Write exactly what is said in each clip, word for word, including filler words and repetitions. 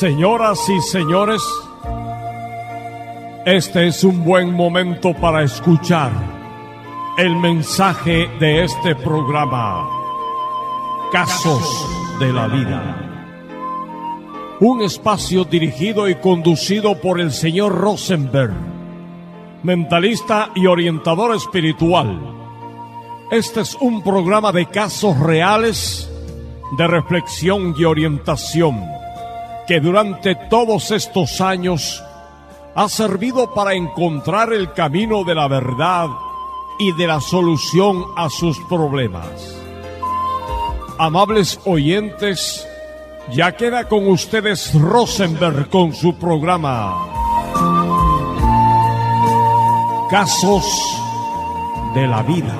Señoras y señores, este es un buen momento para escuchar el mensaje de este programa, Casos de la Vida. Un espacio dirigido y conducido por el señor Rosenberg, mentalista y orientador espiritual. Este es un programa de casos reales, de reflexión y orientación, que durante todos estos años ha servido para encontrar el camino de la verdad y de la solución a sus problemas. Amables oyentes, ya queda con ustedes Rosenberg con su programa Casos de la Vida.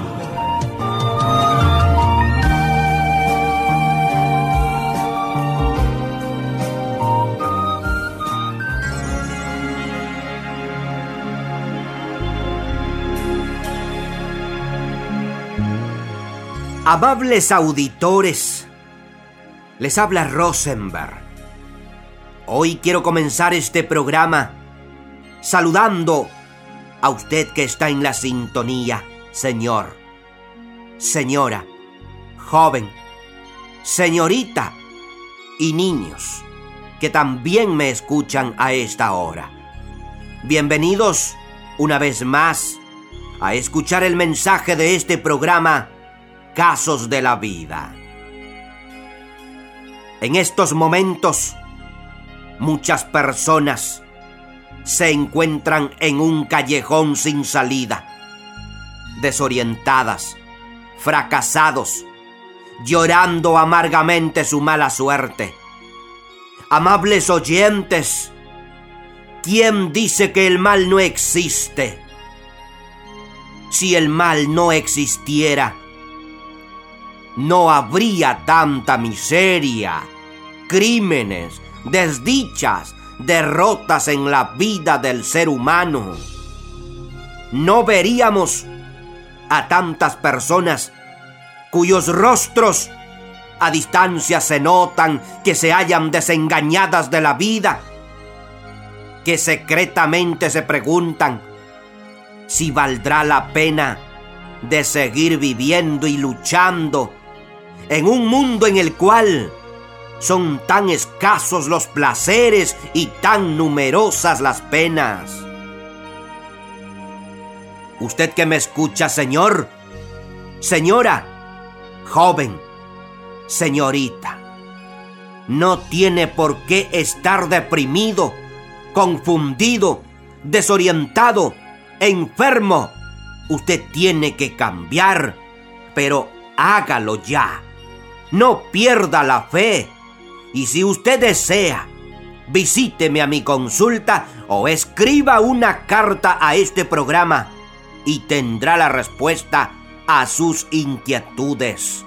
Amables auditores, les habla Rosenberg. Hoy quiero comenzar este programa saludando a usted que está en la sintonía, señor, señora, joven, señorita y niños que también me escuchan a esta hora. Bienvenidos una vez más a escuchar el mensaje de este programa Casos de la Vida. En estos momentos, muchas personas se encuentran en un callejón sin salida, desorientadas, fracasados, llorando amargamente su mala suerte. Amables oyentes, ¿quién dice que el mal no existe? Si el mal no existiera, no habría tanta miseria, crímenes, desdichas, derrotas en la vida del ser humano. No veríamos a tantas personas cuyos rostros a distancia se notan que se hallan desengañadas de la vida, que secretamente se preguntan si valdrá la pena de seguir viviendo y luchando en un mundo en el cual son tan escasos los placeres y tan numerosas las penas. Usted que me escucha, señor, señora, joven, señorita, no tiene por qué estar deprimido, confundido, desorientado, enfermo. Usted tiene que cambiar, pero hágalo ya. No pierda la fe. Y si usted desea, visíteme a mi consulta o escriba una carta a este programa y tendrá la respuesta a sus inquietudes.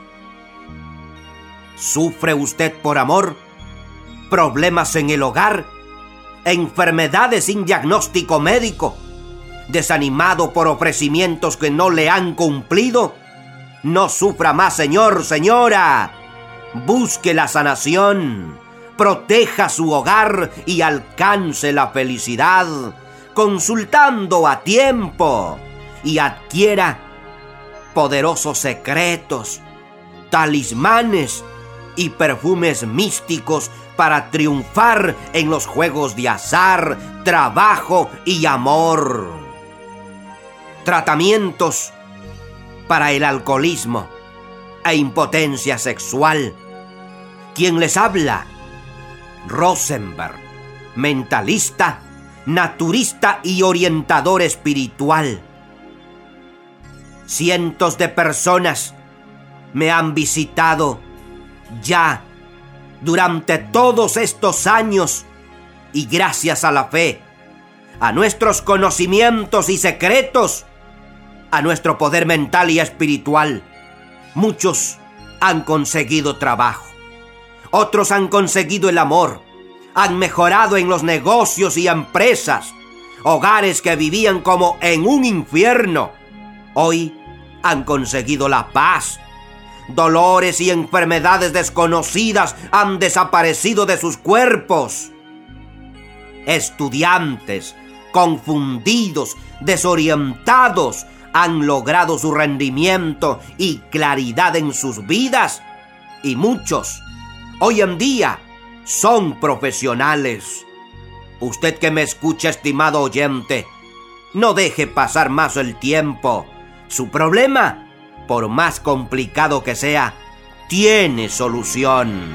¿Sufre usted por amor? ¿Problemas en el hogar? ¿Enfermedades sin diagnóstico médico? ¿Desanimado por ofrecimientos que no le han cumplido? No sufra más, señor, señora. Busque la sanación, proteja su hogar y alcance la felicidad, consultando a tiempo, y adquiera poderosos secretos, talismanes y perfumes místicos para triunfar en los juegos de azar, trabajo y amor. Tratamientos para el alcoholismo e impotencia sexual. ¿Quién les habla? Rosenberg, mentalista, naturista y orientador espiritual. Cientos de personas me han visitado ya durante todos estos años y gracias a la fe, a nuestros conocimientos y secretos, a nuestro poder mental y espiritual, muchos han conseguido trabajo, otros han conseguido el amor, han mejorado en los negocios y empresas, hogares que vivían como en un infierno, hoy han conseguido la paz. Dolores y enfermedades desconocidas han desaparecido de sus cuerpos. estudiantes, confundidos, desorientados, han logrado su rendimiento y claridad en sus vidas, y muchos hoy en día son profesionales. Usted que me escucha, estimado oyente, no deje pasar más el tiempo. Su problema, por más complicado que sea, tiene solución.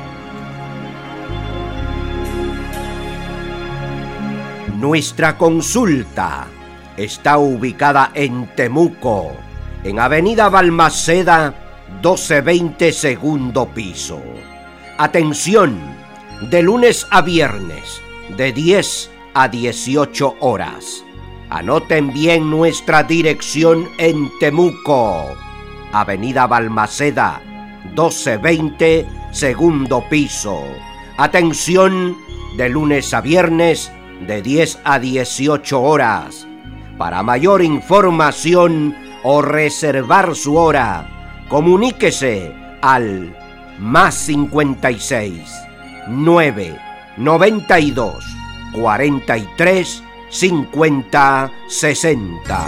Nuestra consulta está ubicada en Temuco, en Avenida Balmaceda, doce veinte, segundo piso. Atención, de lunes a viernes, de diez a dieciocho horas. Anoten bien nuestra dirección en Temuco, Avenida Balmaceda, doce veinte, segundo piso. Atención, de lunes a viernes, de diez a dieciocho horas. Para mayor información o reservar su hora, comuníquese al más cincuenta y seis, nueve, noventa y dos, cuarenta y tres, cincuenta, sesenta.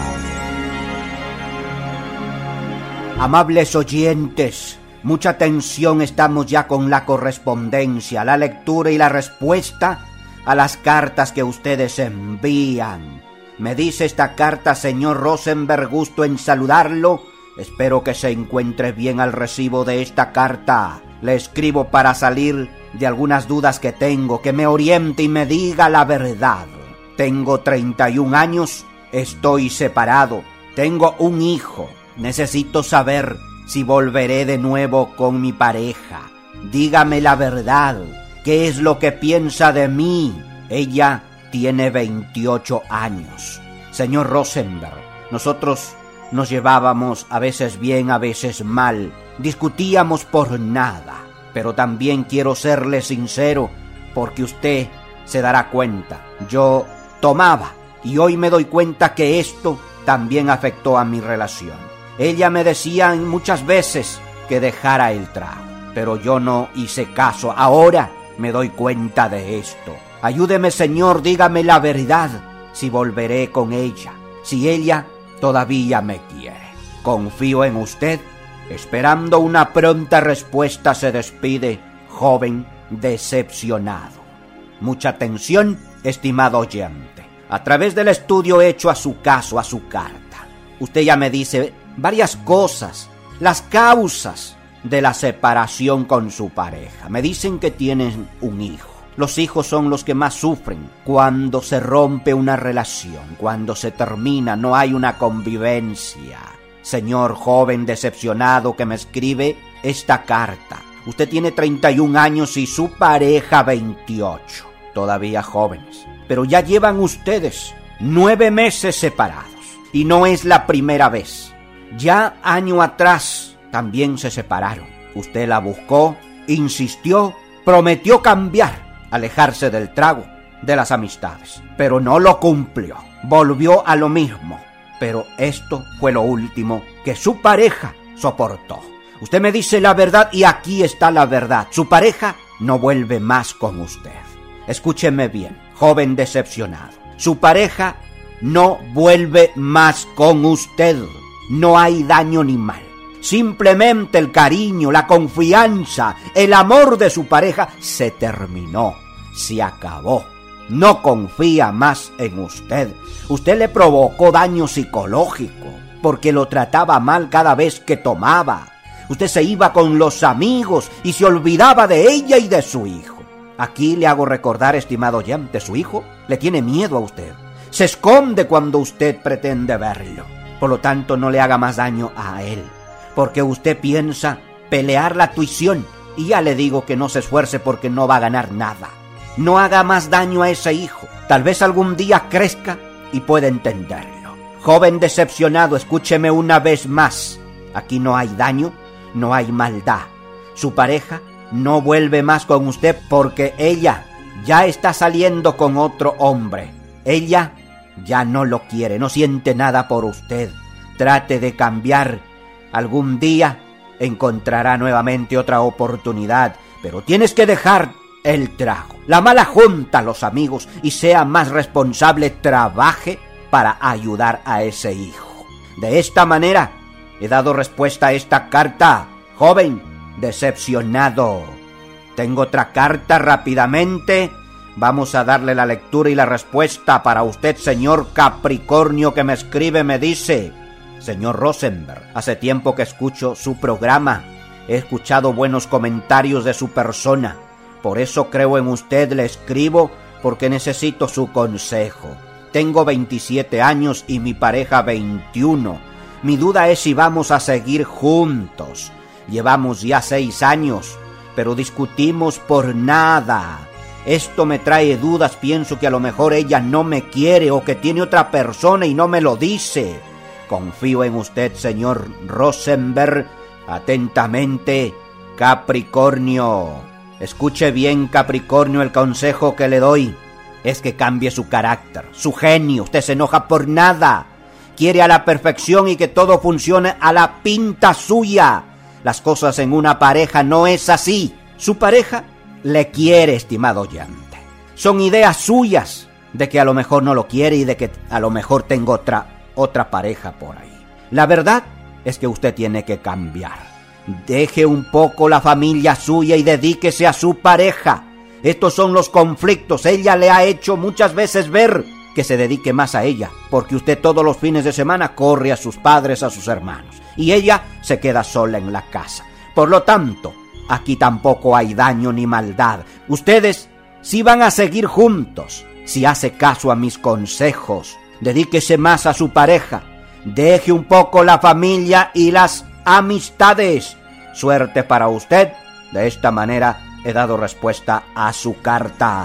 Amables oyentes, mucha atención, estamos ya con la correspondencia, la lectura y la respuesta a las cartas que ustedes envían. Me dice esta carta: señor Rosenberg, gusto en saludarlo. Espero que se encuentre bien al recibo de esta carta. Le escribo para salir de algunas dudas que tengo, que me oriente y me diga la verdad. Tengo treinta y un años, estoy separado, tengo un hijo. Necesito saber si volveré de nuevo con mi pareja. Dígame la verdad, ¿qué es lo que piensa de mí? Ella tiene veintiocho años. Señor Rosenberg, nosotros nos llevábamos a veces bien, a veces mal. Discutíamos por nada. Pero también quiero serle sincero, porque usted se dará cuenta. Yo tomaba y hoy me doy cuenta que esto también afectó a mi relación. Ella me decía muchas veces que dejara el trago, pero yo no hice caso. Ahora me doy cuenta de esto. Ayúdeme, señor, dígame la verdad, si volveré con ella, si ella todavía me quiere. Confío en usted. Esperando una pronta respuesta, se despide, joven decepcionado. Mucha atención, estimado oyente. A través del estudio hecho a su caso, a su carta, usted ya me dice varias cosas, las causas de la separación con su pareja. Me dicen que tienen un hijo. Los hijos son los que más sufren cuando se rompe una relación, cuando se termina, no hay una convivencia. Señor joven decepcionado que me escribe esta carta, usted tiene treinta y un años y su pareja veintiocho, todavía jóvenes, pero ya llevan ustedes nueve meses separados y no es la primera vez. Ya año atrás también se separaron. Usted la buscó, insistió, prometió cambiar, alejarse del trago, de las amistades, pero no lo cumplió, volvió a lo mismo. Pero esto fue lo último que su pareja soportó. Usted me dice la verdad y aquí está la verdad. Su pareja no vuelve más con usted. Escúcheme bien, joven decepcionado. Su pareja no vuelve más con usted. No hay daño ni mal. Simplemente el cariño, la confianza, el amor de su pareja se terminó, se acabó. No confía más en usted. Usted le provocó daño psicológico porque lo trataba mal cada vez que tomaba. Usted se iba con los amigos y se olvidaba de ella y de su hijo. Aquí le hago recordar, estimado oyente, su hijo le tiene miedo a usted. Se esconde cuando usted pretende verlo. Por lo tanto, no le haga más daño a él, porque usted piensa pelear la tuición y ya le digo que no se esfuerce porque no va a ganar nada. No haga más daño a ese hijo. Tal vez algún día crezca y pueda entenderlo. Joven decepcionado, escúcheme una vez más. Aquí no hay daño, no hay maldad. Su pareja no vuelve más con usted porque ella ya está saliendo con otro hombre. Ella ya no lo quiere, no siente nada por usted. Trate de cambiar. Algún día encontrará nuevamente otra oportunidad, pero tienes que dejar el trago, la mala junta, los amigos, y sea más responsable, trabaje para ayudar a ese hijo. De esta manera he dado respuesta a esta carta, joven decepcionado. Tengo otra carta rápidamente. Vamos a darle la lectura y la respuesta para usted, señor Capricornio, que me escribe, me dice: señor Rosenberg, hace tiempo que escucho su programa. He escuchado buenos comentarios de su persona. Por eso creo en usted, le escribo, porque necesito su consejo. Tengo veintisiete años y mi pareja veintiuno. Mi duda es si vamos a seguir juntos. Llevamos ya seis años, pero discutimos por nada. Esto me trae dudas, pienso que a lo mejor ella no me quiere o que tiene otra persona y no me lo dice. Confío en usted, señor Rosenberg. Atentamente, Capricornio. Escuche bien, Capricornio, el consejo que le doy es que cambie su carácter, su genio. Usted se enoja por nada. Quiere a la perfección y que todo funcione a la pinta suya. Las cosas en una pareja no es así. Su pareja le quiere, estimado oyente. Son ideas suyas de que a lo mejor no lo quiere y de que a lo mejor tengo otra, otra pareja por ahí. La verdad es que usted tiene que cambiar. Deje un poco la familia suya y dedíquese a su pareja. Estos son los conflictos. Ella le ha hecho muchas veces ver que se dedique más a ella, porque usted todos los fines de semana corre a sus padres, a sus hermanos, y ella se queda sola en la casa. Por lo tanto, aquí tampoco hay daño ni maldad. Ustedes sí van a seguir juntos si hace caso a mis consejos. Dedíquese más a su pareja. Deje un poco la familia y las amistades. Suerte para usted. De esta manera he dado respuesta a su carta.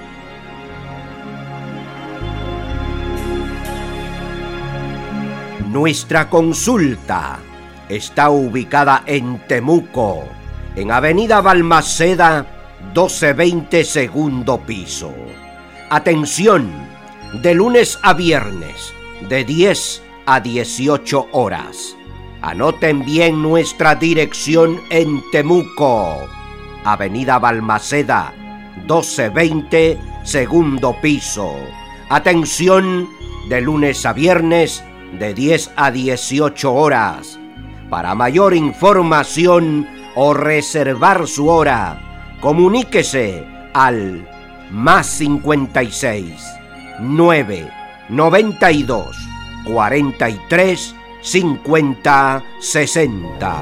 Nuestra consulta está ubicada en Temuco, en Avenida Balmaceda, doce veinte, segundo piso. Atención, de lunes a viernes, de diez a dieciocho horas. Anoten bien nuestra dirección en Temuco, Avenida Balmaceda, doce veinte, segundo piso. Atención, de lunes a viernes, de diez a dieciocho horas. Para mayor información o reservar su hora, comuníquese al más cincuenta y seis, nueve, noventa y dos, cuarenta y tres, cincuenta, sesenta.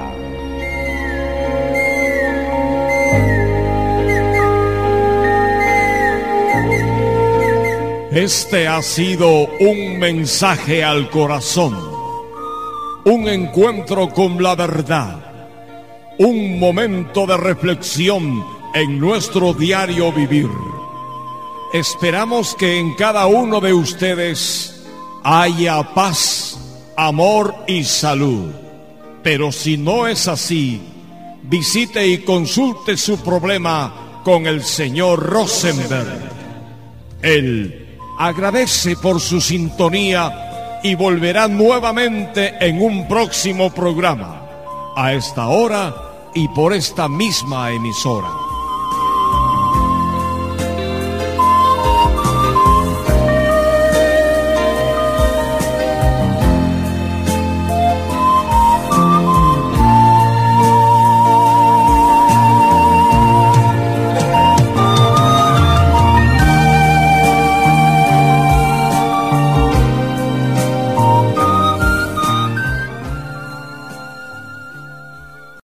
Este ha sido un mensaje al corazón, un encuentro con la verdad, un momento de reflexión en nuestro diario vivir. Esperamos que en cada uno de ustedes haya paz, amor y salud. Pero si no es así, visite y consulte su problema con el señor Rosenberg. Él agradece por su sintonía y volverá nuevamente en un próximo programa, a esta hora y por esta misma emisora.